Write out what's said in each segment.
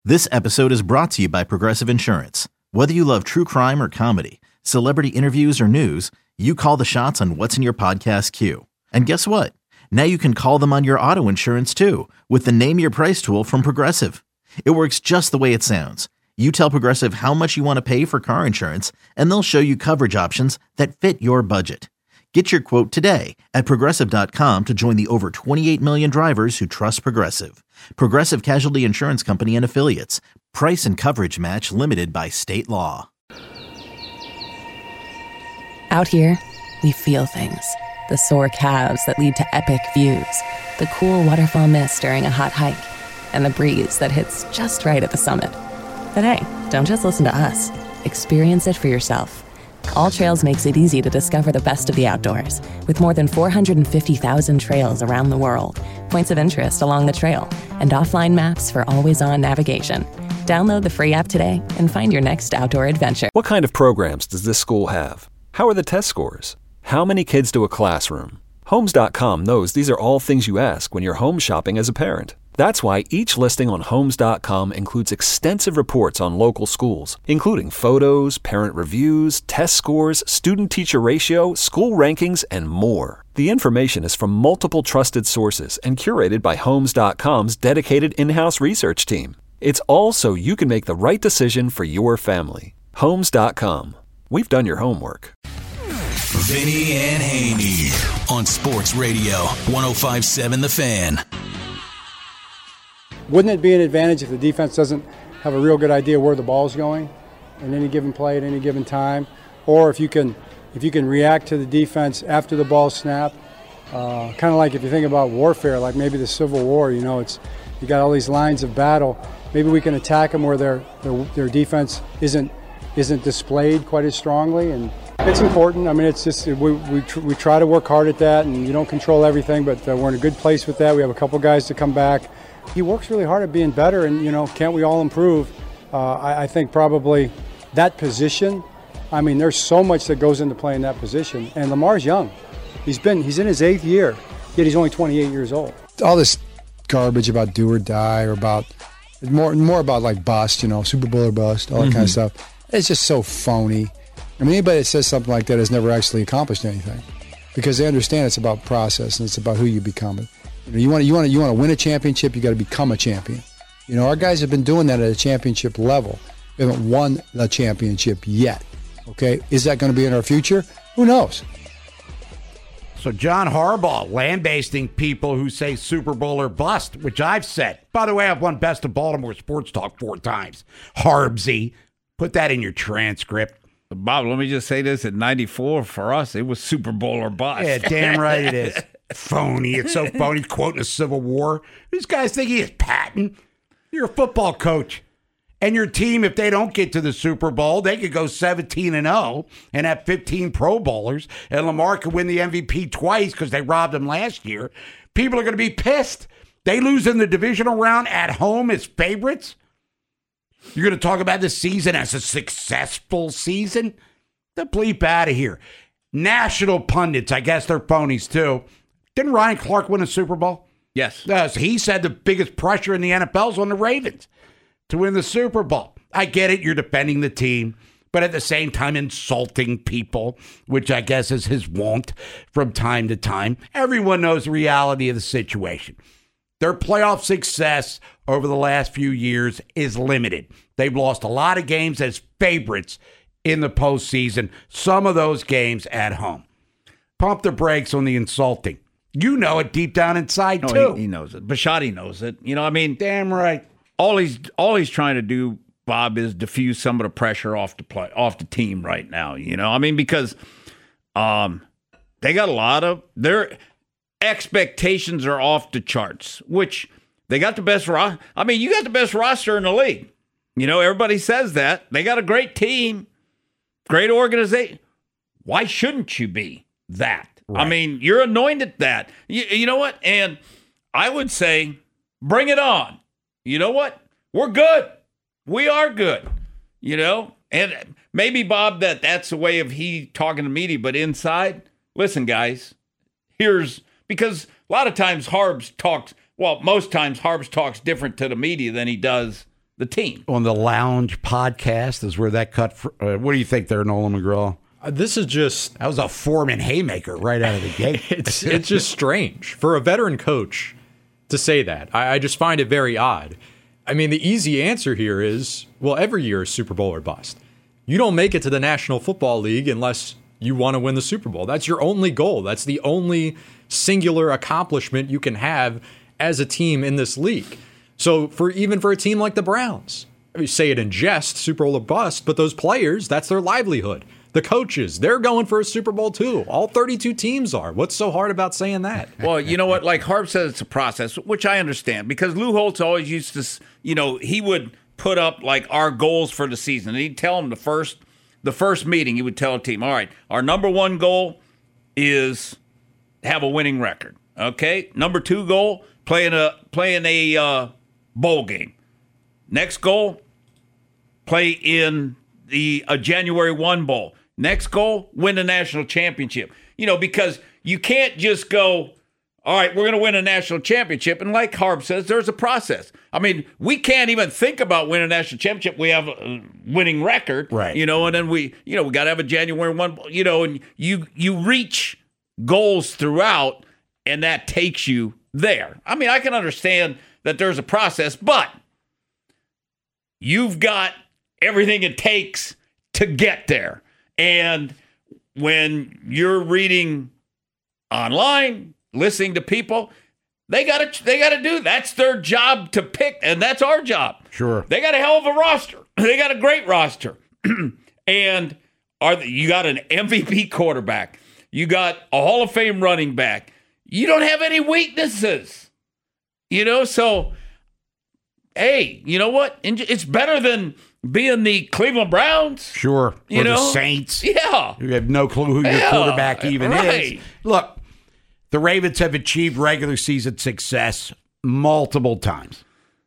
This episode is brought to you by Progressive Insurance. Whether you love true crime or comedy, celebrity interviews or news, you call the shots on what's in your podcast queue. And guess what? Now you can call them on your auto insurance too with the Name Your Price tool from Progressive. It works just the way it sounds. You tell Progressive how much you want to pay for car insurance, and they'll show you coverage options that fit your budget. Get your quote today at Progressive.com to join the over 28 million drivers who trust Progressive. Progressive Casualty Insurance Company and Affiliates. Price and coverage match limited by state law. Out here, we feel things. The sore calves that lead to epic views. The cool waterfall mist during a hot hike. And the breeze that hits just right at the summit. But hey, don't just listen to us. Experience it for yourself. All Trails makes it easy to discover the best of the outdoors, with more than 450,000 trails around the world, points of interest along the trail, and offline maps for always-on navigation. Download the free app today and find your next outdoor adventure. What kind of programs does this school have? How are the test scores? How many kids do a classroom? Homes.com knows these are all things you ask when you're home shopping as a parent. That's why each listing on Homes.com includes extensive reports on local schools, including photos, parent reviews, test scores, student-teacher ratio, school rankings, and more. The information is from multiple trusted sources and curated by Homes.com's dedicated in-house research team. It's all so you can make the right decision for your family. Homes.com. We've done your homework. Vinny and Haney on Sports Radio 105.7 The Fan. Wouldn't it be an advantage if the defense doesn't have a real good idea where the ball's going in any given play at any given time? Or if you can react to the defense after the ball snap, kind of like if you think about warfare, like maybe the Civil War, you got all these lines of battle. Maybe we can attack them where their defense isn't displayed quite as strongly, and it's important. I mean, it's just we try to work hard at that, and you don't control everything, but we're in a good place with that. We have a couple guys to come back. He works really hard at being better, and can't we all improve? I think probably that position. I mean, there's so much that goes into playing that position, and Lamar's young. He's in his 8th year, yet he's only 28 years old. All this garbage about do or die, or about more about like bust, Super Bowl or bust, all that kind of stuff. It's just so phony. I mean, anybody that says something like that has never actually accomplished anything, because they understand it's about process and it's about who you become. You want to win a championship, you got to become a champion. Our guys have been doing that at a championship level. We haven't won the championship yet. Okay, is that going to be in our future? Who knows? So John Harbaugh lambasting people who say Super Bowl or bust, which I've said. By the way, I've won Best of Baltimore Sports Talk 4 times. Harbsy, put that in your transcript. Bob, let me just say this. At 94, for us, it was Super Bowl or bust. Yeah, damn right it is. Phony. It's so phony, quoting a Civil War. These guys think he is Patton. You're a football coach. And your team, if they don't get to the Super Bowl, they could go 17-0 and have 15 Pro Bowlers, and Lamar could win the MVP twice because they robbed him last year. People are going to be pissed. They lose in the divisional round at home as favorites. You're going to talk about this season as a successful season? The bleep out of here. National pundits, I guess they're phonies too. Didn't Ryan Clark win a Super Bowl? Yes. He said the biggest pressure in the NFL is on the Ravens to win the Super Bowl. I get it, you're defending the team, but at the same time insulting people, which I guess is his wont from time to time. Everyone knows the reality of the situation. Their playoff success over the last few years is limited. They've lost a lot of games as favorites in the postseason, some of those games at home. Pump the brakes on the insulting. You know it deep down inside, too. He knows it. Bisciotti knows it. Damn right. All he's trying to do, Bob, is diffuse some of the pressure off the team right now. Because they got a lot of their expectations are off the charts, which they got the best roster. You got the best roster in the league. Everybody says that. They got a great team, great organization. Why shouldn't you be that? Right. You're anointed that. You know what? And I would say, bring it on. You know what? We're good. We are good. And maybe, Bob, that's the way of he talking to media, but inside, listen, guys, because a lot of times most times Harbs talks different to the media than he does the team. On the Lounge podcast is where that cut. What do you think there, Nolan McGraw? This is just... That was a Foreman haymaker right out of the gate. It's just strange for a veteran coach to say that. I just find it very odd. I mean, the easy answer here is, well, every year is Super Bowl or bust. You don't make it to the National Football League unless you want to win the Super Bowl. That's your only goal. That's the only singular accomplishment you can have as a team in this league. So even for a team like the Browns, I mean, say it in jest, Super Bowl or bust, but those players, that's their livelihood. The coaches, they're going for a Super Bowl too. All 32 teams are. What's so hard about saying that? Well, you know what? Like Harp says, it's a process, which I understand, because Lou Holtz always used to, he would put up like our goals for the season. And he'd tell them the first meeting, he would tell a team, all right, our number one goal is have a winning record. Okay? Number 2 goal, play in a bowl game. Next goal, play in a January 1 bowl. Next goal, win the national championship. Because you can't just go, all right, we're going to win a national championship. And like Harb says, there's a process. I mean, we can't even think about winning a national championship. We have a winning record, right? And then we got to have a January 1, and you reach goals throughout, and that takes you there. I mean, I can understand that there's a process, but you've got everything it takes to get there. And when you're reading online, listening to people, they got to do. That's their job to pick, and that's our job. Sure. They got a hell of a roster. They got a great roster. And you got an MVP quarterback. You got a Hall of Fame running back. You don't have any weaknesses. So hey, you know what? It's better than being the Cleveland Browns. Sure. Or the Saints. Yeah. You have no clue who your quarterback even is. Look, the Ravens have achieved regular season success multiple times.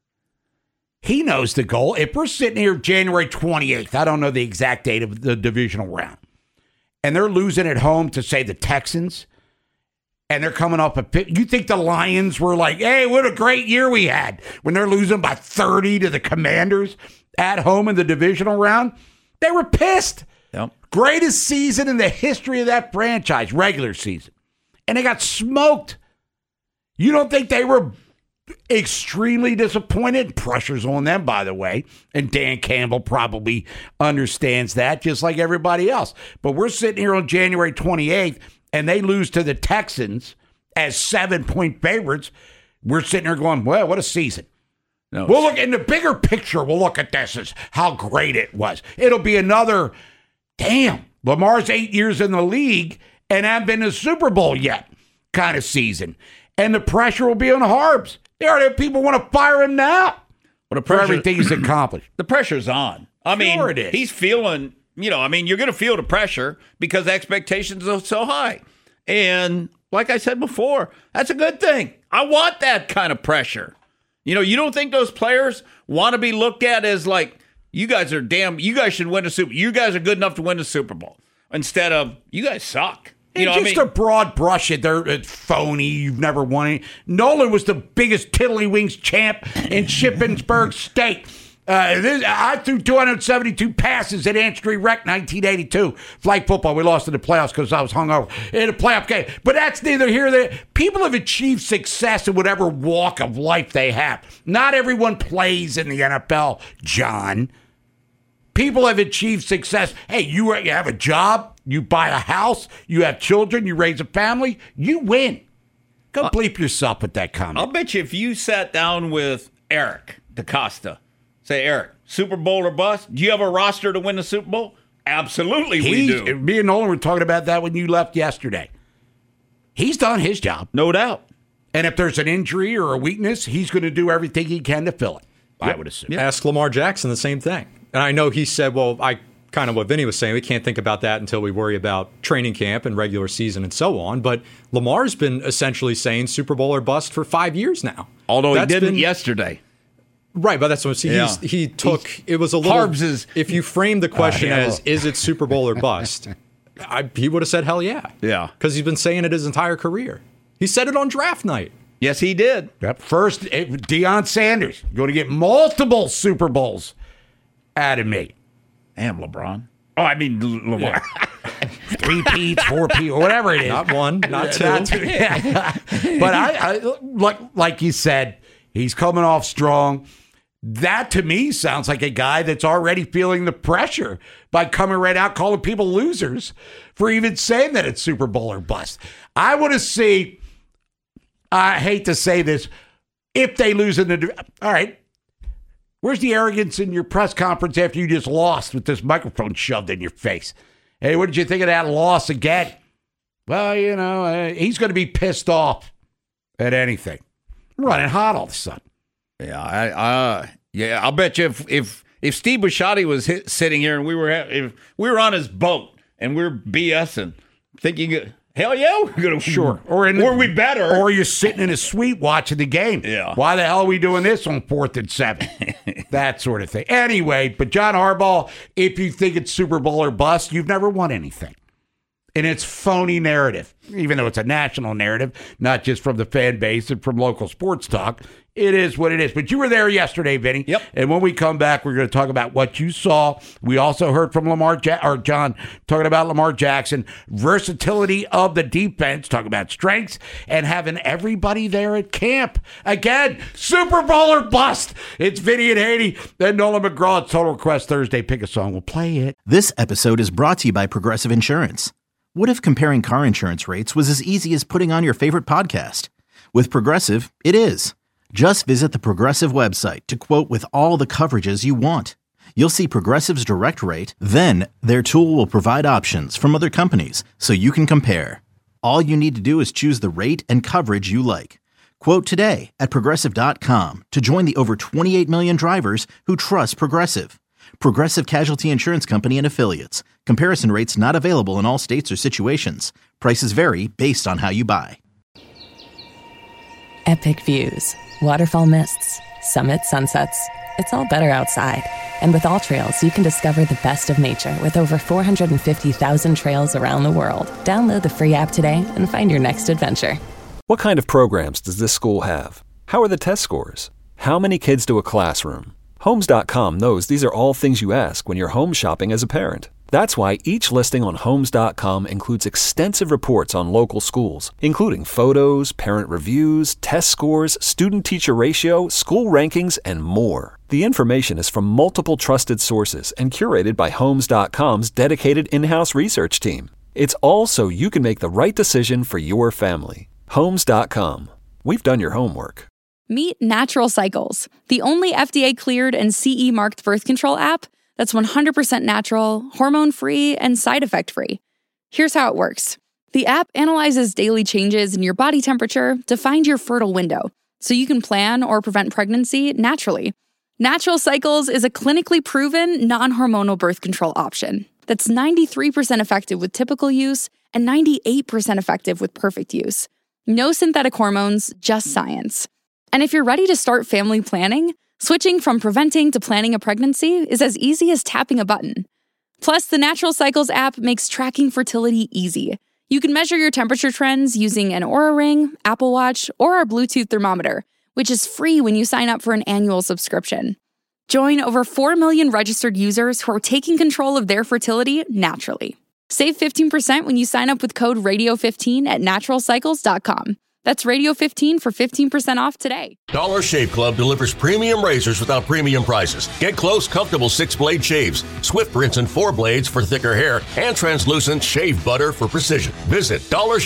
He knows the goal. If we're sitting here January 28th, I don't know the exact date of the divisional round, and they're losing at home to, say, the Texans, and they're coming off a pit. You think the Lions were like, hey, what a great year we had when they're losing by 30 to the Commanders at home in the divisional round? They were pissed. Yep. Greatest season in the history of that franchise, regular season. And they got smoked. You don't think they were extremely disappointed? Pressure's on them, by the way. And Dan Campbell probably understands that, just like everybody else. But we're sitting here on January 28th, and they lose to the Texans as 7-point favorites. We're sitting here going, well, what a season. No, we'll look in the bigger picture. We'll look at this as how great it was. It'll be another, damn, Lamar's 8 years in the league and haven't been to the Super Bowl yet kind of season. And the pressure will be on Harbs. There are people want to fire him now for everything he's accomplished. The pressure's on. I mean, it is. He's feeling, you're going to feel the pressure because expectations are so high. And like I said before, that's a good thing. I want that kind of pressure. You don't think those players want to be looked at as like, you guys should win a Super Bowl. You guys are good enough to win the Super Bowl. Instead of, you guys suck. A broad brush it. They're phony. You've never won any. Nolan was the biggest tiddlywinks champ in Shippensburg State. I threw 272 passes at Ant Street Rec 1982. Flag football. We lost in the playoffs because I was hungover in a playoff game. But that's neither here nor there. People have achieved success in whatever walk of life they have. Not everyone plays in the NFL, John. People have achieved success. Hey, you have a job, you buy a house, you have children, you raise a family, you win. Go bleep yourself with that comment. I'll bet you if you sat down with Eric DeCosta, say, Eric, Super Bowl or bust, do you have a roster to win the Super Bowl? Absolutely, we do. Me and Nolan were talking about that when you left yesterday. He's done his job. No doubt. And if there's an injury or a weakness, he's going to do everything he can to fill it, I would assume. Ask Lamar Jackson the same thing. And I know he said, well, kind of what Vinny was saying, we can't think about that until we worry about training camp and regular season and so on. But Lamar's been essentially saying Super Bowl or bust for 5 years now. Although he didn't yesterday. Right, but that's what he took. It was a little. Harbs if you frame the question as, is it Super Bowl or bust? He would have said, hell yeah. Yeah. Because he's been saying it his entire career. He said it on draft night. Yes, he did. Yep. First, Deion Sanders going to get multiple Super Bowls out of me. And LeBron. Oh, I mean, Lamar. 3 Peats, 4 Peats, whatever it is. Not one, not two. Yeah. But I like you said, he's coming off strong. That to me sounds like a guy that's already feeling the pressure by coming right out calling people losers for even saying that it's Super Bowl or bust. I want to see, I hate to say this, if they lose in the, all right, where's the arrogance in your press conference after you just lost with this microphone shoved in your face? Hey, what did you think of that loss again? Well, he's going to be pissed off at anything. Running hot all of a sudden. Yeah, I'll bet you if Steve Bisciotti was sitting here and if we were on his boat and we're BSing, thinking, hell yeah, we're gonna sure, or we better, or you're sitting in a suite watching the game. Yeah, why the hell are we doing this on 4th and 7? That sort of thing. Anyway, but John Harbaugh, if you think it's Super Bowl or bust, you've never won anything. And it's phony narrative, even though it's a national narrative, not just from the fan base and from local sports talk. It is what it is. But you were there yesterday, Vinny. Yep. And when we come back, we're going to talk about what you saw. We also heard from John talking about Lamar Jackson, versatility of the defense, talking about strengths, and having everybody there at camp. Again, Super Bowl or bust. It's Vinny and Haney. Then Nolan McGraw. It's Total Request Thursday. Pick a song. We'll play it. This episode is brought to you by Progressive Insurance. What if comparing car insurance rates was as easy as putting on your favorite podcast? With Progressive, it is. Just visit the Progressive website to quote with all the coverages you want. You'll see Progressive's direct rate, then their tool will provide options from other companies so you can compare. All you need to do is choose the rate and coverage you like. Quote today at Progressive.com to join the over 28 million drivers who trust Progressive. Progressive Casualty Insurance Company and Affiliates. Comparison rates not available in all states or situations. Prices vary based on how you buy. Epic views, waterfall mists, summit sunsets. It's all better outside. And with AllTrails, you can discover the best of nature with over 450,000 trails around the world. Download the free app today and find your next adventure. What kind of programs does this school have? How are the test scores? How many kids do a classroom? Homes.com knows these are all things you ask when you're home shopping as a parent. That's why each listing on Homes.com includes extensive reports on local schools, including photos, parent reviews, test scores, student-teacher ratio, school rankings, and more. The information is from multiple trusted sources and curated by Homes.com's dedicated in-house research team. It's all so you can make the right decision for your family. Homes.com. We've done your homework. Meet Natural Cycles, the only FDA-cleared and CE-marked birth control app that's 100% natural, hormone-free, and side effect-free. Here's how it works. The app analyzes daily changes in your body temperature to find your fertile window, so you can plan or prevent pregnancy naturally. Natural Cycles is a clinically proven, non-hormonal birth control option that's 93% effective with typical use and 98% effective with perfect use. No synthetic hormones, just science. And if you're ready to start family planning, switching from preventing to planning a pregnancy is as easy as tapping a button. Plus, the Natural Cycles app makes tracking fertility easy. You can measure your temperature trends using an Oura Ring, Apple Watch, or our Bluetooth thermometer, which is free when you sign up for an annual subscription. Join over 4 million registered users who are taking control of their fertility naturally. Save 15% when you sign up with code RADIO15 at naturalcycles.com. That's Radio 15 for 15% off today. Dollar Shave Club delivers premium razors without premium prices. Get close, comfortable 6-blade shaves, swift rinse and 4 blades for thicker hair, and translucent shave butter for precision. Visit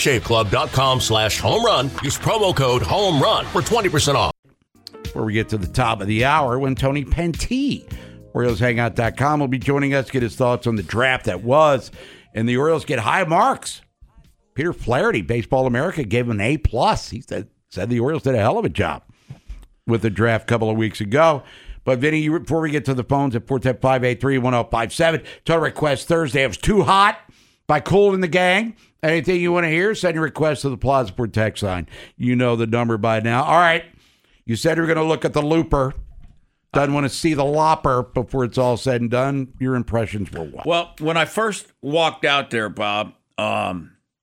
dollarshaveclub.com/home-run. Use promo code HOME-RUN for 20% off. Before we get to the top of the hour, when Tony Pentee, OriolsHangout.com, will be joining us, get his thoughts on the draft that was, and the Orioles get high marks. Peter Flaherty, Baseball America, gave him an A+. He said the Orioles did a hell of a job with the draft a couple of weeks ago. But, Vinny, before we get to the phones at 410-583-1057, Total Request Thursday. It was Too Hot by Kool and the Gang. Anything you want to hear, send your request to the Plazaport text line. You know the number by now. All right. You said you were going to look at the Looper. Doesn't want to see the Lopper before it's all said and done. Your impressions were what? Well, when I first walked out there, Bob,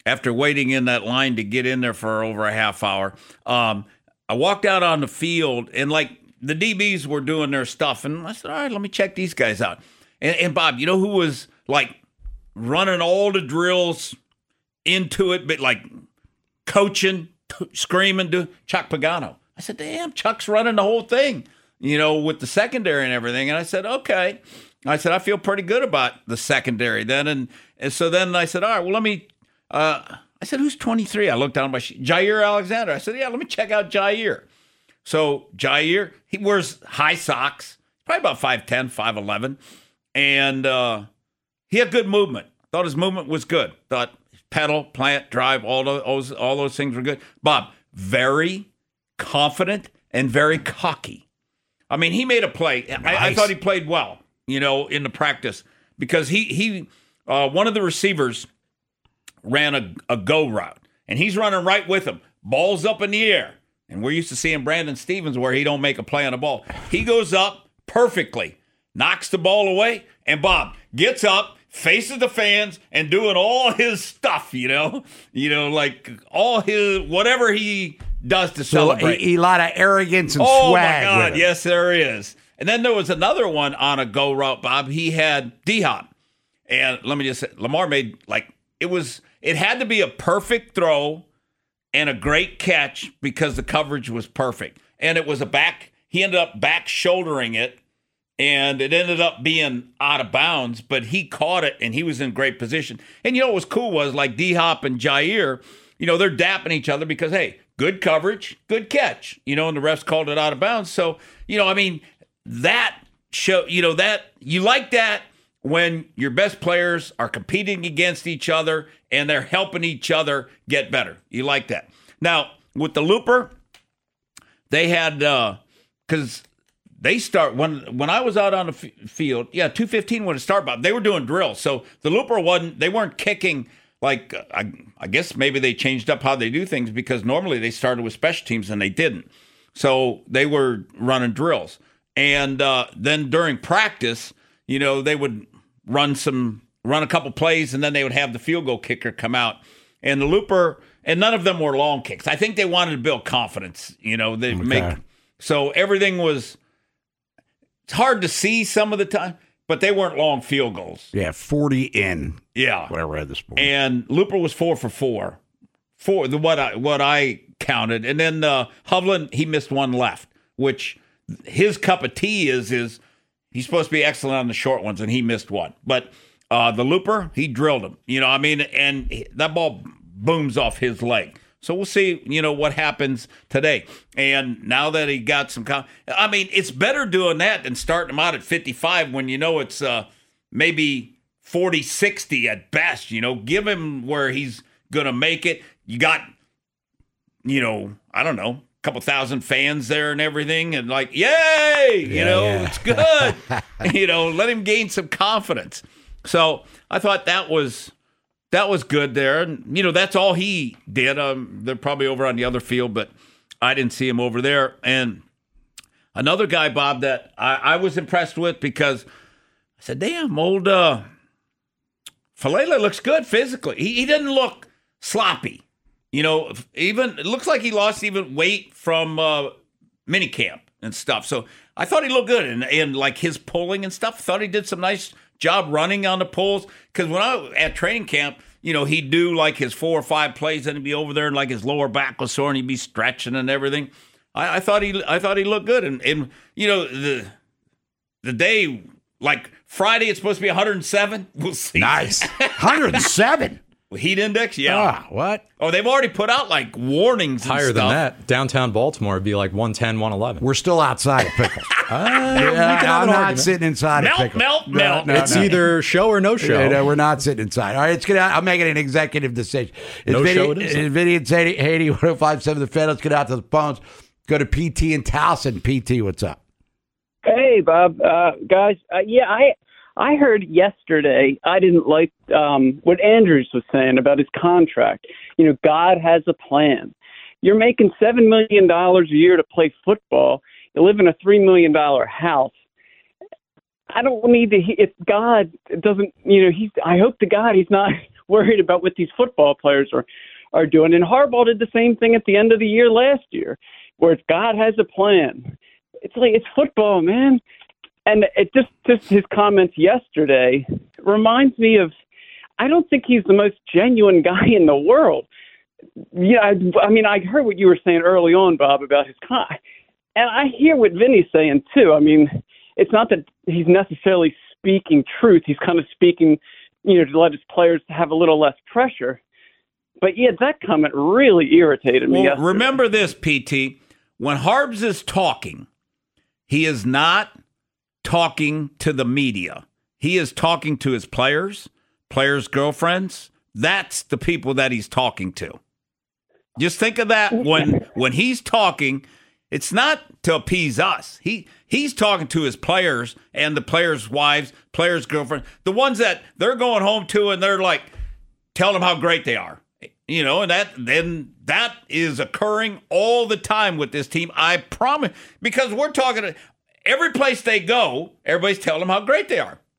after waiting in that line to get in there for over a half hour. I walked out on the field, and like the DBs were doing their stuff, and I said, all right, let me check these guys out. And Bob, you know who was like running all the drills into it, but like coaching, screaming, Chuck Pagano. I said, damn, Chuck's running the whole thing, with the secondary and everything. And I said, okay. I said, I feel pretty good about the secondary then. And so then I said, all right, well, let me, I said, who's 23? I looked down my sheet. Jair Alexander. I said, yeah, let me check out Jair. So Jair, he wears high socks, probably about 5'10", 5'11", and he had good movement. Thought his movement was good. Thought pedal, plant, drive, all those things were good. Bob, very confident and very cocky. I mean, he made a play. Nice. I thought he played well, in the practice, because he one of the receivers ran a go route, and he's running right with him. Ball's up in the air. And we're used to seeing Brandon Stevens where he don't make a play on the ball. He goes up perfectly, knocks the ball away, and Bob gets up, faces the fans, and doing all his stuff, like all his, whatever he does to celebrate. A lot of arrogance and swag. Oh, my God, yes, there is. And then there was another one on a go route, Bob. He had D-Hop. And let me just say, Lamar made, it had to be a perfect throw and a great catch because the coverage was perfect. And it was he ended up back shouldering it, and it ended up being out of bounds, but he caught it, and he was in great position. And what was cool was, like D-Hop and Jair, they're dapping each other because, hey, good coverage, good catch, and the refs called it out of bounds. So, that show, that you like that when your best players are competing against each other and they're helping each other get better. You like that. Now, with the Looper, they had, because they start, when I was out on the field, 2:15 when it started, Bob, they were doing drills. So the Looper they weren't kicking, like, I guess maybe they changed up how they do things, because normally they started with special teams and they didn't. So they were running drills. And then during practice, they would run a couple plays, and then they would have the field goal kicker come out. And the Looper, and none of them were long kicks. I think they wanted to build confidence. So everything was, it's hard to see some of the time, but they weren't long field goals. Yeah, 40 in. Yeah, what I read this morning. And Looper was 4 for 4. What I counted, and then Hovland, he missed one left, which his cup of tea is he's supposed to be excellent on the short ones, and he missed one. But the Looper, he drilled him. And that ball booms off his leg. So we'll see, what happens today. And now that he got some, it's better doing that than starting him out at 55 when it's maybe 40, 60 at best. Give him where he's going to make it. You got, I don't know, a couple thousand fans there and everything, and like, yay, it's good. Let him gain some confidence. So I thought that was good there. And, that's all he did. They're probably over on the other field, but I didn't see him over there. And another guy, Bob, that I was impressed with, because I said, damn, old Falele looks good physically. He didn't look sloppy. Even it looks like he lost even weight from minicamp and stuff. So I thought he looked good. And like his pulling and stuff, I thought he did some nice job running on the pulls. Because when I was at training camp, he'd do like his 4 or 5 plays, and he'd be over there and like his lower back was sore and he'd be stretching and everything. I thought he looked good. And the day, like Friday, it's supposed to be 107. We'll see. Nice. 107. Heat index, yeah. What? Oh, they've already put out like warnings and higher stuff. than that. Downtown Baltimore would be like 110, 111. We're still outside of pickles. I'm not sitting inside of pickles. Melt. It's either show or no show. No, we're not sitting inside. All right, I'm making an executive decision. Show it is. Vinny and Haiti, 105.7 The Fan. Let's get out to the phones. Go to PT in Towson. PT, what's up? Hey, Bob. Guys, I heard yesterday, I didn't like what Andrews was saying about his contract. God has a plan. You're making $7 million a year to play football. You live in a $3 million house. I don't need to, if God doesn't, I hope to God he's not worried about what these football players are doing. And Harbaugh did the same thing at the end of the year last year, where it's God has a plan. It's like, it's football, man. And it just his comments yesterday reminds me of, I don't think he's the most genuine guy in the world. Yeah, I mean, I heard what you were saying early on, Bob, about his and I hear what Vinny's saying too. I mean, it's not that he's necessarily speaking truth. He's kind of speaking, to let his players have a little less pressure. But yeah, that comment really irritated me. Well, remember this, PT. When Harbs is talking, he is not talking to the media. He is talking to his players' girlfriends. That's the people that he's talking to. Just think of that when he's talking. It's not to appease us. He's talking to his players and the players' wives, players' girlfriends, the ones that they're going home to, and they're like, telling them how great they are. And that is occurring all the time with this team. I promise, because we're talking to every place they go, everybody's telling them how great they are.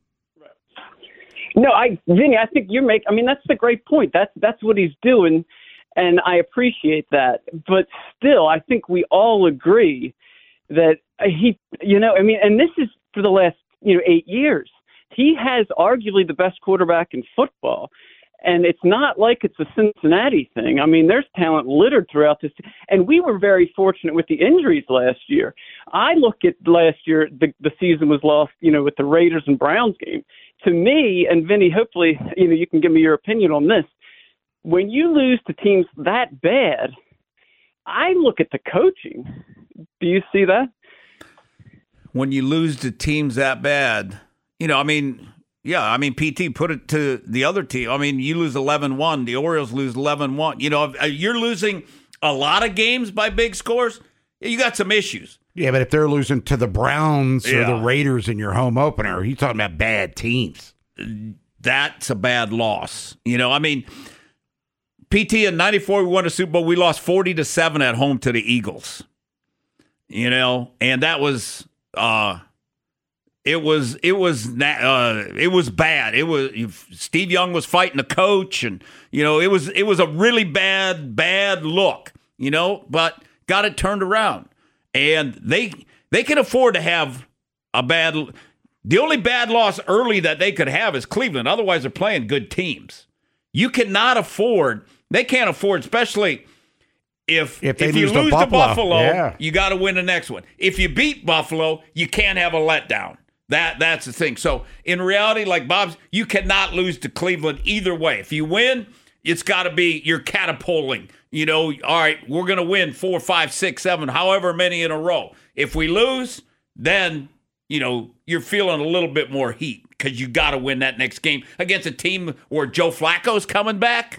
No, Vinny, I think that's the great point. That's what he's doing. And I appreciate that. But still, I think we all agree that and this is for the last, 8 years. He has arguably the best quarterback in football. And it's not like it's a Cincinnati thing. I mean, there's talent littered throughout this. And we were very fortunate with the injuries last year. I look at last year, the season was lost, with the Raiders and Browns game. To me, and Vinny, hopefully, you can give me your opinion on this. When you lose to teams that bad, I look at the coaching. Do you see that? When you lose to teams that bad, PT put it to the other team. I mean, you lose 11-1. The Orioles lose 11-1. You're losing a lot of games by big scores. You got some issues. Yeah, but if they're losing to the Browns or the Raiders in your home opener, you're talking about bad teams. That's a bad loss. PT in 94, we won a Super Bowl. We lost 40-7 at home to the Eagles. And that was it was bad. It was Steve Young was fighting the coach, and it was a really bad look. But got it turned around, and they can afford to have a bad. The only bad loss early that they could have is Cleveland. Otherwise, they're playing good teams. You cannot afford. They can't afford, especially if you lose to Buffalo, you got to win the next one. If you beat Buffalo, you can't have a letdown. That's the thing. So in reality, like Bob's, you cannot lose to Cleveland either way. If you win, it's got to be you're catapulting. All right, we're going to win 4, 5, 6, 7, however many in a row. If we lose, then you're feeling a little bit more heat because you got to win that next game against a team where Joe Flacco's coming back.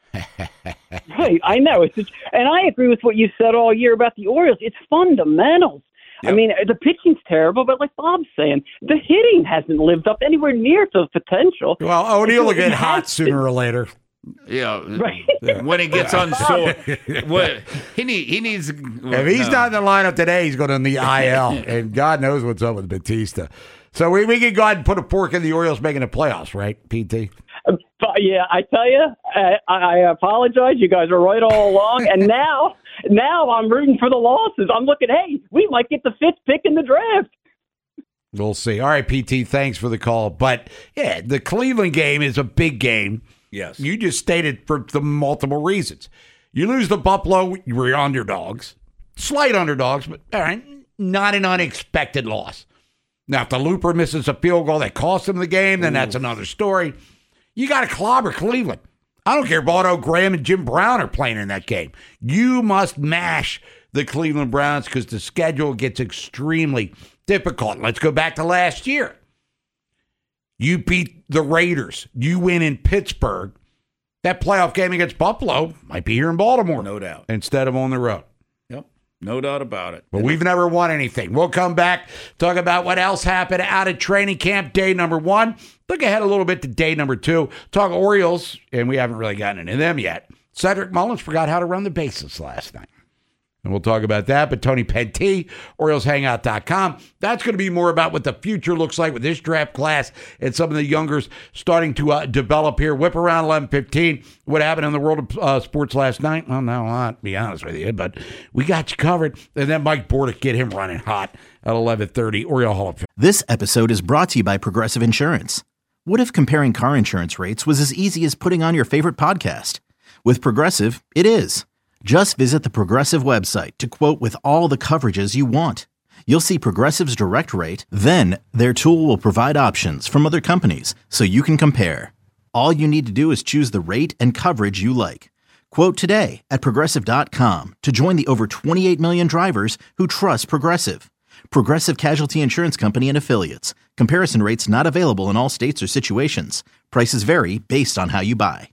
Right, I know. And I agree with what you said all year about the Orioles. It's fundamentals. Yep. I mean, the pitching's terrible, but like Bob's saying, the hitting hasn't lived up anywhere near to the potential. Well, O'Neill will get hot sooner or later. Yeah, right. When he gets unsore, he needs. If he's not in the lineup today, he's going in the IL, and God knows what's up with Batista. So we can go ahead and put a fork in the Orioles making the playoffs, right, PT? Yeah, I tell you, I apologize. You guys are right all along, and now I'm rooting for the losses. I'm looking, hey, we might get the 5th pick in the draft. We'll see. All right, PT, thanks for the call. But, yeah, the Cleveland game is a big game. Yes. You just stated for the multiple reasons. You lose to Buffalo, you were underdogs. Slight underdogs, but, all right, not an unexpected loss. Now, if the Looper misses a field goal that cost him the game, then that's another story. You got to clobber Cleveland. I don't care if Otto Graham and Jim Brown are playing in that game. You must mash the Cleveland Browns because the schedule gets extremely difficult. Let's go back to last year. You beat the Raiders. You win in Pittsburgh. That playoff game against Buffalo might be here in Baltimore. No doubt. Instead of on the road. Yep. No doubt about it. But we've never won anything. We'll come back, talk about what else happened out of training camp day number 1. Look ahead a little bit to day number 2. Talk Orioles, and we haven't really gotten into them yet. Cedric Mullins forgot how to run the bases last night. And we'll talk about that. But Tony Penty, OriolsHangout.com. That's going to be more about what the future looks like with this draft class and some of the youngers starting to develop here. Whip around 11:15. What happened in the world of sports last night? Well, not a lot, to be honest with you, but we got you covered. And then Mike Bordick, get him running hot at 11:30. Oriole Hall of Fame. This episode is brought to you by Progressive Insurance. What if comparing car insurance rates was as easy as putting on your favorite podcast? With Progressive, it is. Just visit the Progressive website to quote with all the coverages you want. You'll see Progressive's direct rate, then their tool will provide options from other companies so you can compare. All you need to do is choose the rate and coverage you like. Quote today at Progressive.com to join the over 28 million drivers who trust Progressive. Progressive Casualty Insurance Company and Affiliates. Comparison rates not available in all states or situations. Prices vary based on how you buy.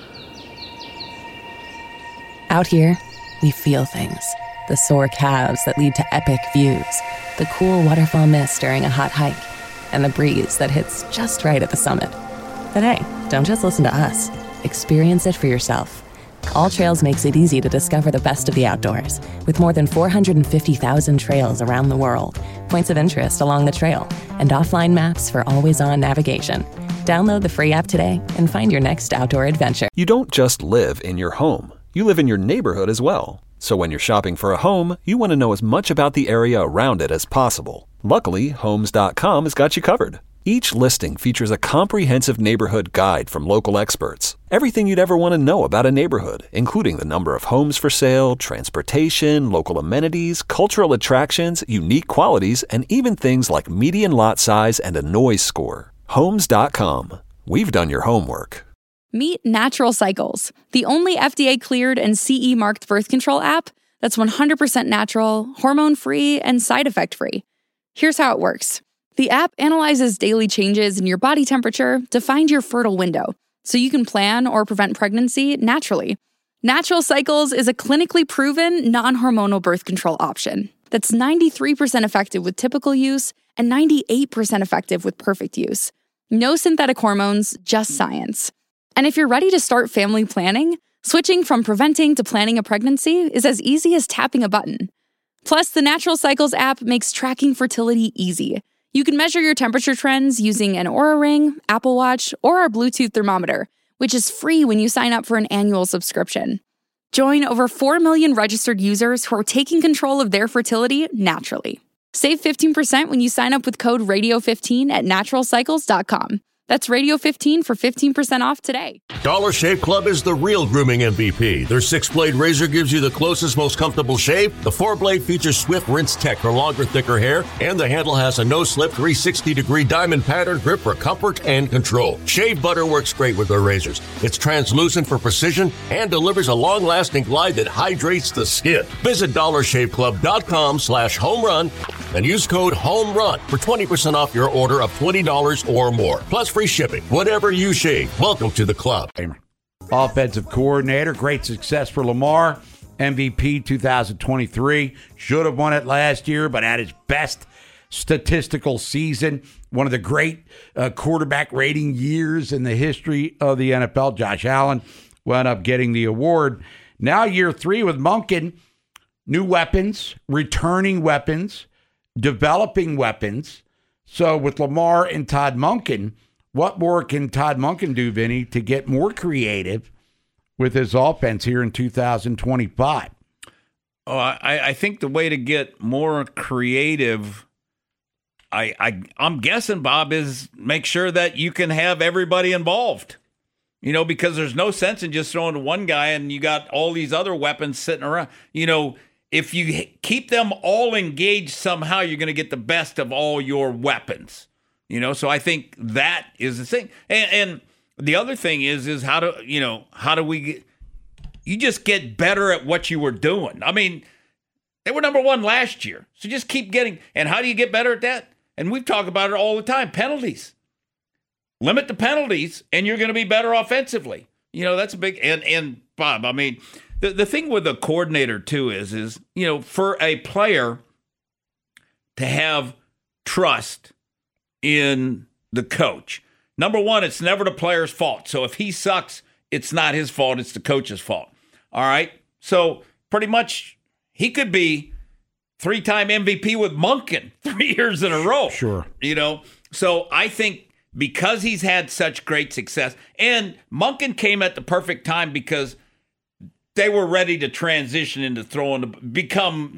Out here, we feel things. The sore calves that lead to epic views, the cool waterfall mist during a hot hike, and the breeze that hits just right at the summit. But hey, don't just listen to us. Experience it for yourself. All Trails makes it easy to discover the best of the outdoors, with more than 450,000 trails around the world, points of interest along the trail, and offline maps for always-on navigation. Download the free app today and find your next outdoor adventure. You don't just live in your home. You live in your neighborhood as well. So when you're shopping for a home, you want to know as much about the area around it as possible. Luckily, Homes.com has got you covered. Each listing features a comprehensive neighborhood guide from local experts. Everything you'd ever want to know about a neighborhood, including the number of homes for sale, transportation, local amenities, cultural attractions, unique qualities, and even things like median lot size and a noise score. Homes.com. We've done your homework. Meet Natural Cycles, the only FDA-cleared and CE-marked birth control app that's 100% natural, hormone-free, and side effect-free. Here's how it works. The app analyzes daily changes in your body temperature to find your fertile window, so you can plan or prevent pregnancy naturally. Natural Cycles is a clinically proven, non-hormonal birth control option that's 93% effective with typical use and 98% effective with perfect use. No synthetic hormones, just science. And if you're ready to start family planning, switching from preventing to planning a pregnancy is as easy as tapping a button. Plus, the Natural Cycles app makes tracking fertility easy. You can measure your temperature trends using an Oura Ring, Apple Watch, or our Bluetooth thermometer, which is free when you sign up for an annual subscription. Join over 4 million registered users who are taking control of their fertility naturally. Save 15% when you sign up with code RADIO15 at naturalcycles.com. That's Radio15 for 15% off today. Dollar Shave Club is the real grooming MVP. Their 6-blade razor gives you the closest, most comfortable shave. The 4-blade features swift rinse tech for longer, thicker hair. And the handle has a no-slip 360-degree diamond pattern grip for comfort and control. Shave butter works great with their razors. It's translucent for precision and delivers a long-lasting glide that hydrates the skin. Visit DollarShaveClub.com/homerun and use code HOMERUN for 20% off your order of $20 or more. Plus free shipping. Whatever you shave. Welcome to the club. Offensive coordinator. Great success for Lamar. MVP 2023. Should have won it last year, but had his best statistical season. One of the great quarterback rating years in the history of the NFL. Josh Allen wound up getting the award. Now year 3 with Monken. New weapons, returning weapons, developing weapons. So with Lamar and Todd Monken, what more can Todd Monken do, Vinny, to get more creative with his offense here in 2025? Oh, I think the way to get more creative, I'm guessing, Bob, is make sure that you can have everybody involved. You know, because there's no sense in just throwing to one guy and you got all these other weapons sitting around. You know, if you keep them all engaged somehow, you're going to get the best of all your weapons. You know, so I think that is the thing. And the other thing is how do we get, you just get better at what you were doing. I mean, they were number 1 last year. So just keep getting, and how do you get better at that? And we've talked about it all the time, penalties. Limit the penalties and you're going to be better offensively. You know, that's a big, and Bob, I mean, the thing with a coordinator too is, you know, for a player to have trust in the coach. Number 1, it's never the player's fault. So if he sucks, it's not his fault. It's the coach's fault. All right. So pretty much he could be 3-time MVP with Monken 3 years in a row. Sure. So I think because he's had such great success, and Monken came at the perfect time because they were ready to transition into become,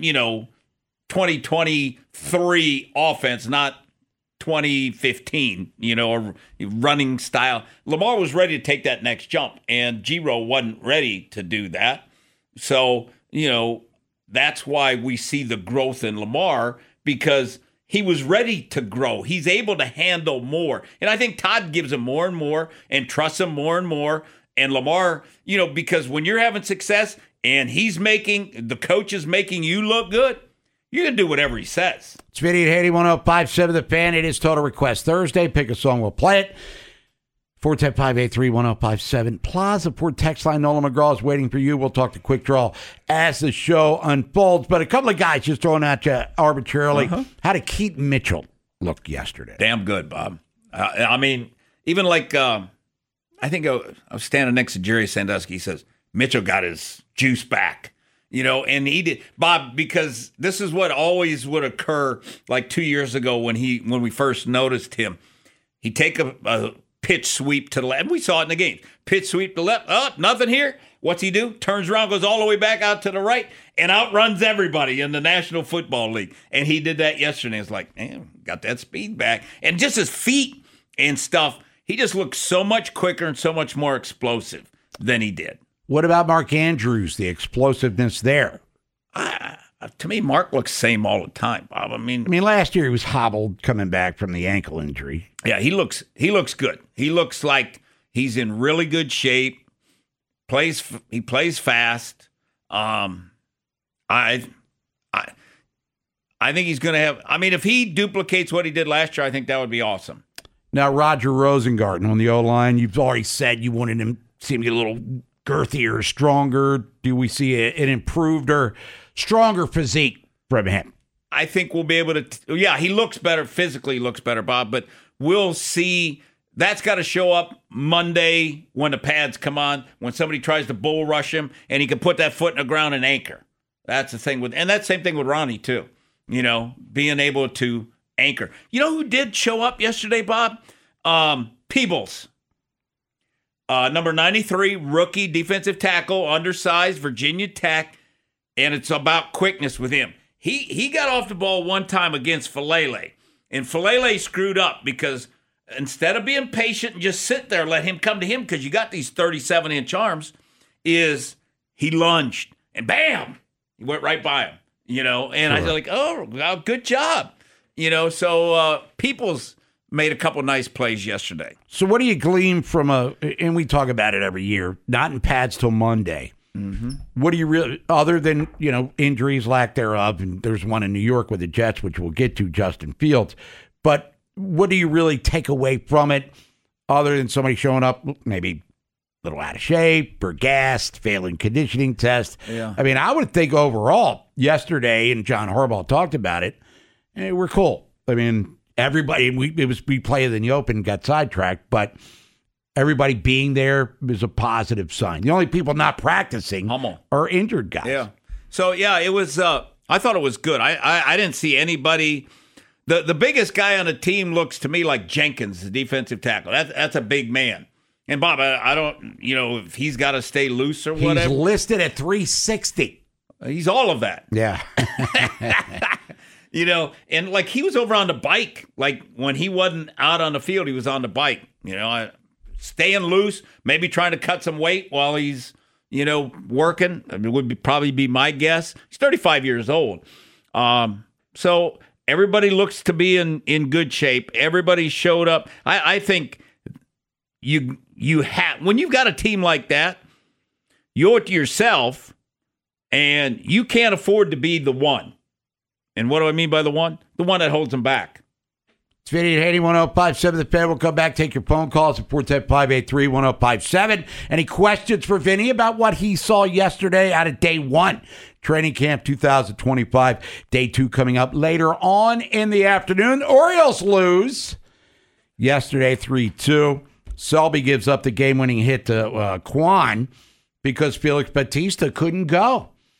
2023 offense, not 2015, or running style. Lamar was ready to take that next jump, and Giro wasn't ready to do that. So, that's why we see the growth in Lamar, because he was ready to grow. He's able to handle more. And I think Todd gives him more and more and trusts him more and more. And Lamar, because when you're having success and the coach is making you look good, you're going to do whatever he says. It's Vinny and Haney, 105.7 The Fan. It is Total Request Thursday. Pick a song, we'll play it. 410-583-1057. Plaza Ford text line. Nolan McGraw is waiting for you. We'll talk to Quick Draw as the show unfolds. But a couple of guys just throwing at you arbitrarily. How did Keaton Mitchell look yesterday? Damn good, Bob. Even like, I think I was standing next to Jerry Sandusky. He says, Mitchell got his juice back. And he did, Bob, because this is what always would occur like 2 years ago when we first noticed him. He'd take a pitch sweep to the left. And we saw it in the game. Pitch sweep to the left. Oh, nothing here. What's he do? Turns around, goes all the way back out to the right, and outruns everybody in the National Football League. And he did that yesterday. It's like, man, got that speed back. And just his feet and stuff, he just looked so much quicker and so much more explosive than he did. What about Mark Andrews, the explosiveness there? To me, Mark looks same all the time, Bob. I mean, last year he was hobbled coming back from the ankle injury. Yeah, he looks good. He looks like he's in really good shape. He plays fast. I think he's going to have. If he duplicates what he did last year, I think that would be awesome. Now, Roger Rosengarten on the O-line. You've already said you wanted him to seem to get a little girthier, stronger. Do we see an improved or stronger physique from him? I think we'll be able to. He looks better physically. He looks better, Bob. But we'll see. That's got to show up Monday when the pads come on. When somebody tries to bull rush him, and he can put that foot in the ground and anchor. That's the thing and that's the same thing with Ronnie too. Being able to anchor. You know who did show up yesterday, Bob? Peebles. Number 93, rookie defensive tackle, undersized, Virginia Tech, and it's about quickness with him. He got off the ball one time against Falele, and Falele screwed up because instead of being patient and just sit there, let him come to him because you got these 37-inch arms, he lunged, and bam, he went right by him, and I was like, oh, good job. So Peoples made a couple nice plays yesterday. So what do you glean from and we talk about it every year, not in pads till Monday. Mm-hmm. What do you really, other than, injuries, lack thereof, and there's one in New York with the Jets, which we'll get to, Justin Fields, but what do you really take away from it other than somebody showing up maybe a little out of shape or gassed, failing conditioning test? Yeah. I would think overall yesterday, and John Harbaugh talked about it, we're cool. Everybody, we played in the open, got sidetracked, but everybody being there is a positive sign. The only people not practicing are injured guys. Yeah. So, it was, I thought it was good. I didn't see anybody. The biggest guy on the team looks to me like Jenkins, the defensive tackle. That's a big man. And, Bob, I don't, if he's got to stay loose or whatever. He's listed at 360. He's all of that. Yeah. And like he was over on the bike. Like when he wasn't out on the field, he was on the bike. Staying loose, maybe trying to cut some weight while he's, working. Would probably be my guess. He's 35 years old. So everybody looks to be in good shape. Everybody showed up. I think you have, when you've got a team like that, you owe it to yourself, and you can't afford to be the one. And what do I mean by the one? The one that holds them back. It's Vinny and Haney, 105.7 The Fan. We'll come back, take your phone calls at 410-583-1057. Any questions for Vinny about what he saw yesterday out of day one? Training camp 2025. Day two coming up later on in the afternoon. Orioles lose yesterday 3-2. Selby gives up the game-winning hit to Kwan because Felix Bautista couldn't go.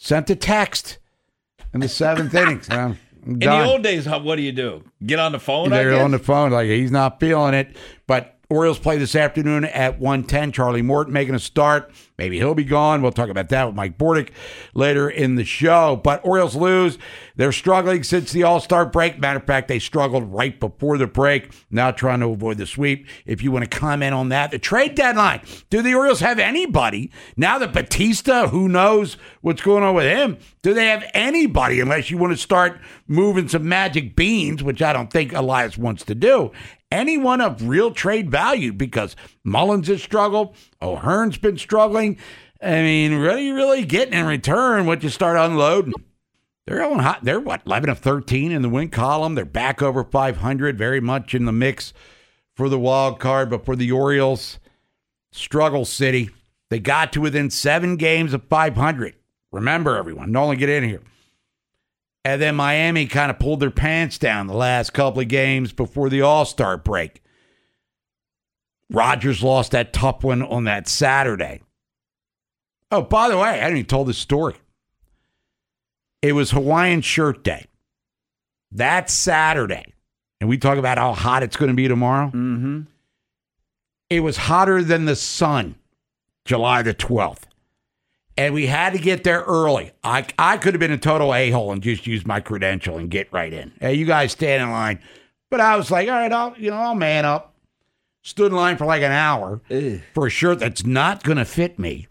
sent a text in the 7th inning. I'm In done. the old days, what do you do? Get on the phone, They're I guess? on the phone like he's not feeling it. But Orioles play this afternoon at 1:10. Charlie Morton making a start. Maybe he'll be gone. We'll talk about that with Mike Bordick later in the show. But Orioles lose. They're struggling since the All-Star break. Matter of fact, they struggled right before the break. Now trying to avoid the sweep. If you want to comment on that. The trade deadline. Do the Orioles have anybody? Now that Batista, who knows what's going on with him? Do they have anybody unless you want to start moving some magic beans, which I don't think Elias wants to do? Anyone of real trade value, because Mullins has struggled. O'Hearn's been struggling. I mean, what are you really getting in return once you start unloading? They're going hot. They're, 11 of 13 in the win column. They're back over 500, very much in the mix for the wild card. But for the Orioles, struggle city. They got to within 7 games of 500. Remember, everyone, Nolan, get in here. And then Miami kind of pulled their pants down the last couple of games before the All-Star break. Rogers lost that tough one on that Saturday. Oh, by the way, I hadn't even told this story. It was Hawaiian Shirt Day. That Saturday. And we talk about how hot it's going to be tomorrow. Mm-hmm. It was hotter than the sun, July the 12th. And we had to get there early. I could have been a total a-hole and just used my credential and get right in. Hey, you guys stand in line. But I was like, all right, I'll man up. Stood in line for like an hour for a shirt that's not going to fit me.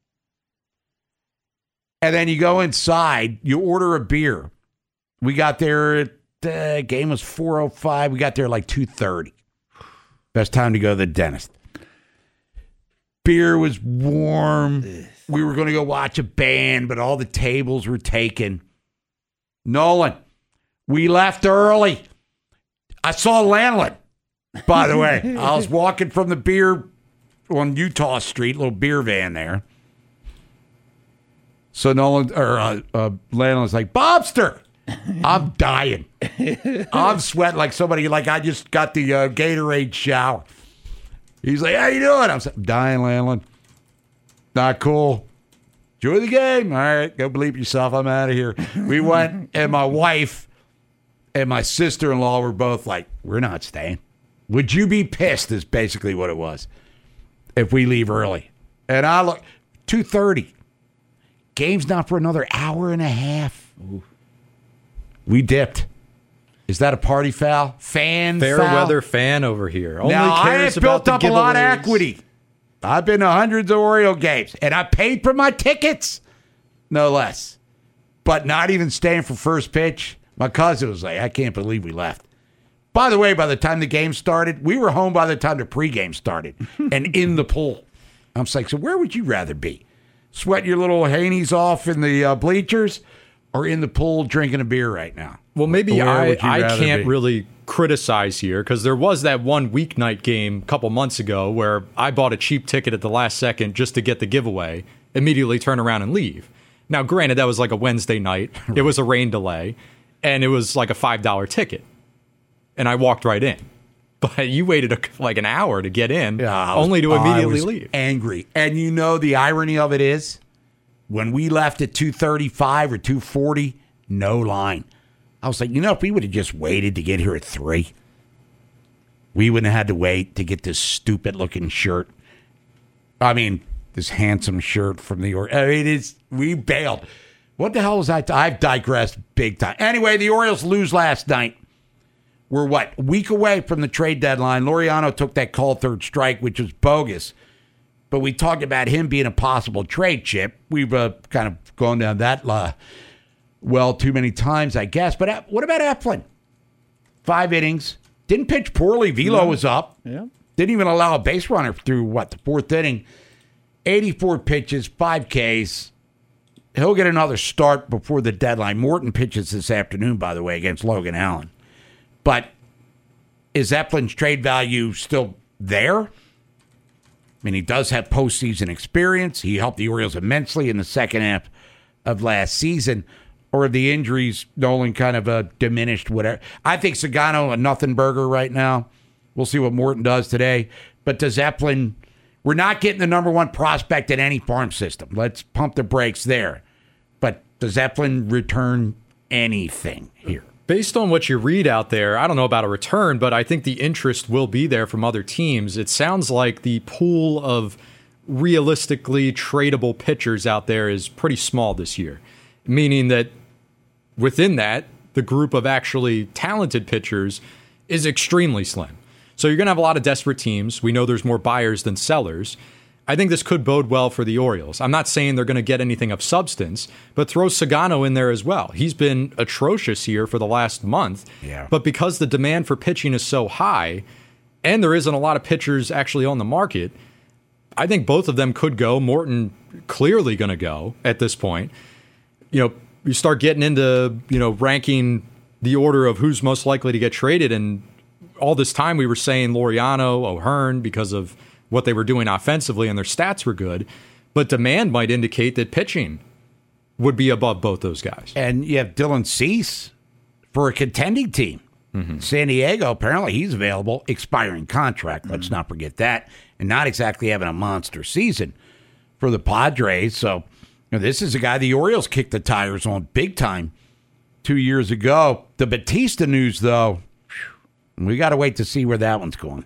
And then you go inside, you order a beer. We got there, game was 4:05. We got there like 2:30. Best time to go to the dentist. Beer was warm. We were going to go watch a band, but all the tables were taken. Nolan, we left early. I saw Landlin, by the way. I was walking from the beer on Utah Street, little beer van there. So Nolan or Landlin's like, Bobster, I'm dying. I'm sweating like somebody, like I just got the Gatorade shower. He's like, how you doing? I'm dying, Landlin. Not cool. Enjoy the game. All right, go bleep yourself. I'm out of here. We went, and my wife and my sister-in-law were both like, we're not staying. Would you be pissed is basically what it was if we leave early. And I look, 2:30. Game's not for another hour and a half. Ooh. We dipped. Is that a party foul? Fair weather fan over here. Only now, I cares have built about up a lot of equity. I've been to hundreds of Oriole games, and I paid for my tickets, no less. But not even staying for first pitch. My cousin was like, I can't believe we left. By the way, by the time the game started, we were home by the time the pregame started and in the pool. I'm like, so where would you rather be? Sweat your little Haneys off in the bleachers or in the pool drinking a beer right now? Well, maybe I can't really criticize here because there was that one weeknight game a couple months ago where I bought a cheap ticket at the last second just to get the giveaway, immediately turn around and leave. Now, granted, that was like a Wednesday night. It was a rain delay, and it was like a $5 ticket. And I walked right in. But you waited like an hour to get in, only to immediately leave. Angry. And you know the irony of it is, when we left at 2:35 or 2:40, no line. I was like, if we would have just waited to get here at 3, we wouldn't have had to wait to get this stupid-looking shirt. I mean, this handsome shirt from the Orioles. I mean, we bailed. What the hell was I? I've digressed big time. Anyway, the Orioles lose last night. We're, a week away from the trade deadline. Laureano took that call third strike, which was bogus. But we talked about him being a possible trade chip. We've kind of gone down that too many times, I guess. But what about Eflin? 5 innings. Didn't pitch poorly. Velo was up. Yeah. Didn't even allow a base runner through, the 4th inning. 84 pitches, 5 Ks. He'll get another start before the deadline. Morton pitches this afternoon, by the way, against Logan Allen. But is Eflin's trade value still there? I mean, he does have postseason experience. He helped the Orioles immensely in the second half of last season. Or have the injuries, Nolan, kind of diminished whatever? I think Sagano a nothing burger right now. We'll see what Morton does today. But does Eflin... We're not getting the number 1 prospect in any farm system. Let's pump the brakes there. But Does Eflin return anything here? Based on what you read out there, I don't know about a return, but I think the interest will be there from other teams. It sounds like the pool of realistically tradable pitchers out there is pretty small this year, meaning that within that, the group of actually talented pitchers is extremely slim. So you're going to have a lot of desperate teams. We know there's more buyers than sellers. I think this could bode well for the Orioles. I'm not saying they're going to get anything of substance, but throw Sagano in there as well. He's been atrocious here for the last month. Yeah. But because the demand for pitching is so high, and there isn't a lot of pitchers actually on the market, I think both of them could go. Morton clearly going to go at this point. You start getting into, ranking the order of who's most likely to get traded. And all this time we were saying Laureano, O'Hearn, because of what they were doing offensively and their stats were good. But demand might indicate that pitching would be above both those guys. And you have Dylan Cease for a contending team. Mm-hmm. San Diego, apparently he's available, expiring contract. Let's not forget that. And not exactly having a monster season for the Padres. So this is a guy the Orioles kicked the tires on big time 2 years ago. The Batista news, though, we got to wait to see where that one's going.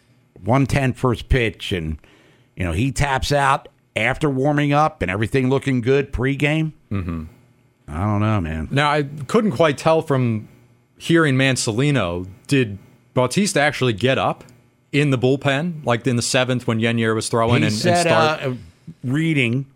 110 first pitch, and he taps out after warming up and everything looking good pregame. Mm-hmm. I don't know, man. Now, I couldn't quite tell from hearing Mansolino, did Bautista actually get up in the bullpen, like in the seventh when Yennier was throwing He and said, start? Reading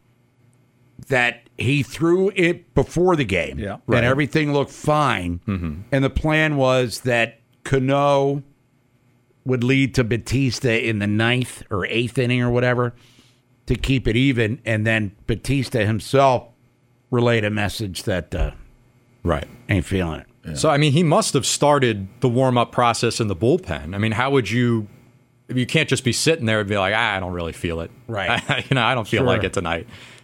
that he threw it before the game, and everything looked fine. Mm-hmm. And the plan was that Cano would lead to Batista in the 9th or 8th inning or whatever to keep it even, and then Batista himself relayed a message that ain't feeling it. Yeah. So, he must have started the warm-up process in the bullpen. How would you can't just be sitting there and be like, I don't really feel it. Right. I don't feel like it tonight.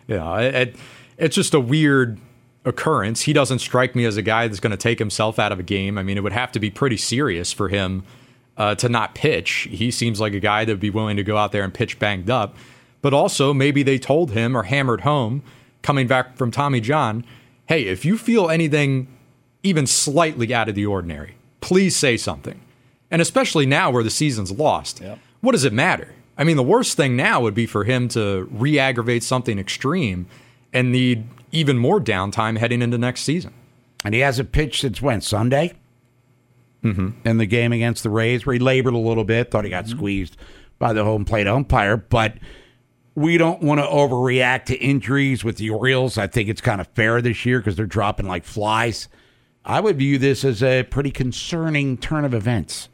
It's just a weird occurrence. He doesn't strike me as a guy that's going to take himself out of a game. It would have to be pretty serious for him to not pitch. He seems like a guy that would be willing to go out there and pitch banged up. But also, maybe they told him or hammered home, coming back from Tommy John, hey, if you feel anything even slightly out of the ordinary, please say something. And especially now where the season's lost, what does it matter? The worst thing now would be for him to re-aggravate something extreme and need even more downtime heading into next season. And he hasn't pitched since when? Sunday? Mm-hmm. In the game against the Rays, where he labored a little bit, thought he got squeezed by the home plate umpire. But we don't want to overreact to injuries with the Orioles. I think it's kind of fair this year because they're dropping like flies. I would view this as a pretty concerning turn of events.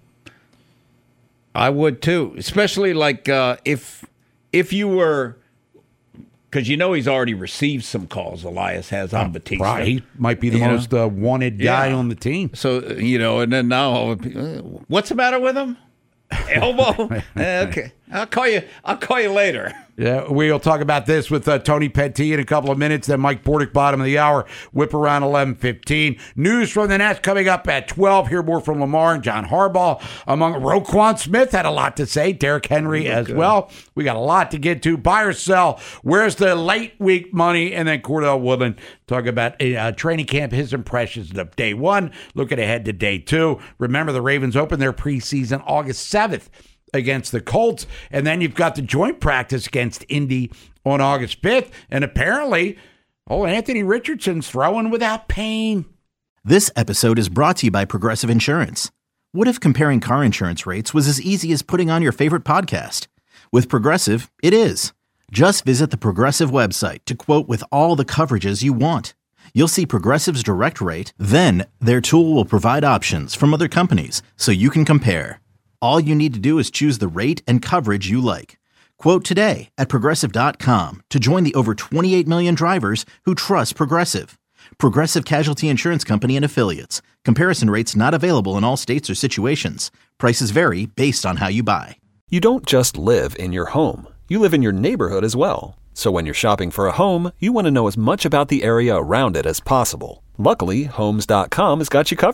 I would too, especially like if you were, because he's already received some calls. Elias has on Batista. Right, he might be the most wanted guy on the team. So and then now, what's the matter with him? Elbow. Okay, I'll call you later. Yeah, we'll talk about this with Tony Petty in a couple of minutes. Then Mike Bordick, bottom of the hour, whip around 11:15. News from the Nets coming up at 12. Hear more from Lamar and John Harbaugh. Among Roquan Smith had a lot to say. Derrick Henry as well. We got a lot to get to. Buy or sell. Where's the late week money? And then Cordell Woodland talk about training camp, his impressions of day one. Looking ahead to day two. Remember, the Ravens open their preseason August 7th. Against the Colts, and then you've got the joint practice against Indy on August 5th, and apparently, Anthony Richardson's throwing without pain. This episode is brought to you by Progressive Insurance. What if comparing car insurance rates was as easy as putting on your favorite podcast? With Progressive, it is. Just visit the Progressive website to quote with all the coverages you want. You'll see Progressive's direct rate, then their tool will provide options from other companies so you can compare. All you need to do is choose the rate and coverage you like. Quote today at Progressive.com to join the over 28 million drivers who trust Progressive. Progressive Casualty Insurance Company and Affiliates. Comparison rates not available in all states or situations. Prices vary based on how you buy. You don't just live in your home. You live in your neighborhood as well. So when you're shopping for a home, you want to know as much about the area around it as possible. Luckily, Homes.com has got you covered.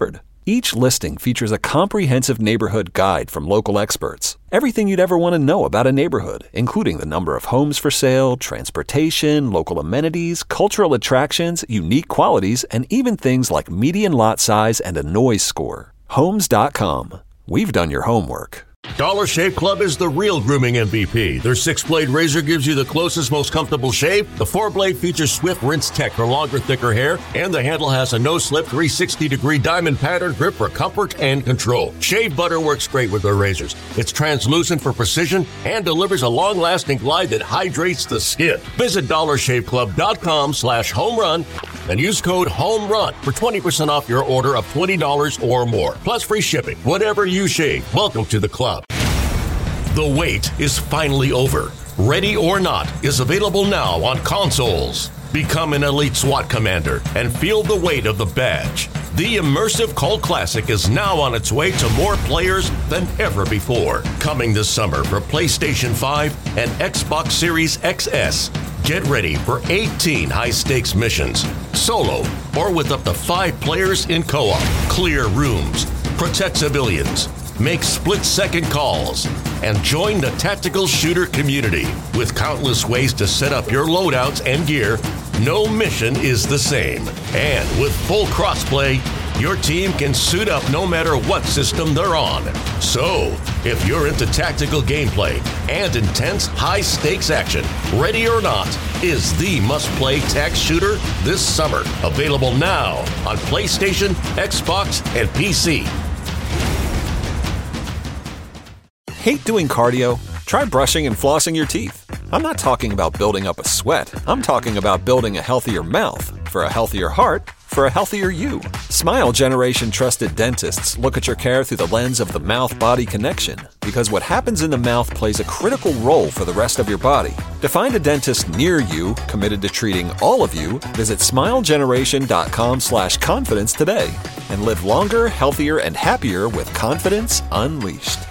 Each listing features a comprehensive neighborhood guide from local experts. Everything you'd ever want to know about a neighborhood, including the number of homes for sale, transportation, local amenities, cultural attractions, unique qualities, and even things like median lot size and a noise score. Homes.com. We've done your homework. Dollar Shave Club is the real grooming MVP. Their 6-blade razor gives you the closest, most comfortable shave. The 4-blade features swift rinse tech for longer, thicker hair, and the handle has a no-slip 360-degree diamond pattern grip for comfort and control. Shave butter works great with their razors. It's translucent for precision and delivers a long-lasting glide that hydrates the skin. Visit DollarShaveClub.com/homerun and use code HOMERUN for 20% off your order of $20 or more, plus free shipping. Whatever you shave, welcome to the club. The wait is finally over. Ready or Not is available now on consoles. Become an elite SWAT commander and feel the weight of the badge. The immersive cult classic is now on its way to more players than ever before. Coming this summer for PlayStation 5 and Xbox Series XS. Get ready for 18 high-stakes missions, solo or with up to 5 players in co-op. Clear rooms, protect civilians, make split-second calls, and join the tactical shooter community. With countless ways to set up your loadouts and gear, no mission is the same. And with full crossplay, your team can suit up no matter what system they're on. So, if you're into tactical gameplay and intense high-stakes action, Ready or Not is the must-play tac shooter this summer. Available now on PlayStation, Xbox, and PC. Hate doing cardio? Try brushing and flossing your teeth. I'm not talking about building up a sweat. I'm talking about building a healthier mouth for a healthier heart for a healthier you. Smile Generation trusted dentists look at your care through the lens of the mouth-body connection, because what happens in the mouth plays a critical role for the rest of your body. To find a dentist near you committed to treating all of you, visit smilegeneration.com/confidence today and live longer, healthier, and happier with confidence unleashed.